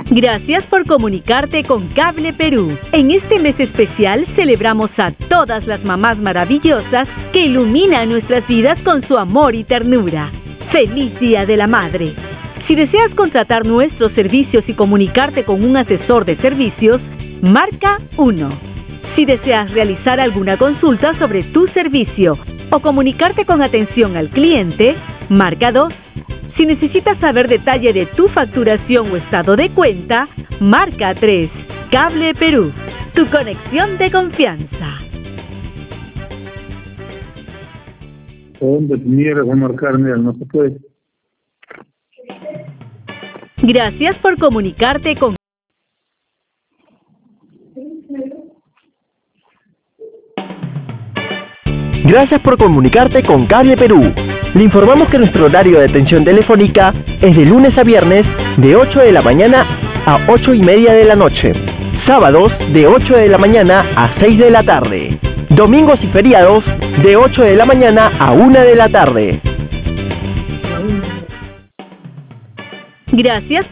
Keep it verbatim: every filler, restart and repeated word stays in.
Gracias por comunicarte con Cable Perú. En este mes especial celebramos a todas las mamás maravillosas que iluminan nuestras vidas con su amor y ternura. ¡Feliz Día de la Madre! Si deseas contratar nuestros servicios y comunicarte con un asesor de servicios, marca uno. Si deseas realizar alguna consulta sobre tu servicio o comunicarte con atención al cliente, marca dos. Si necesitas saber detalle de tu facturación o estado de cuenta, marca tres. Cable Perú, tu conexión de confianza. ¿Dónde mierda va a marcar? Mira, no se puede. Gracias por comunicarte con... Gracias por comunicarte con Cable Perú. Le informamos que nuestro horario de atención telefónica es de lunes a viernes de ocho de la mañana a ocho y media de la noche. Sábados de ocho de la mañana a seis de la tarde. Domingos y feriados de ocho de la mañana a una de la tarde. Gracias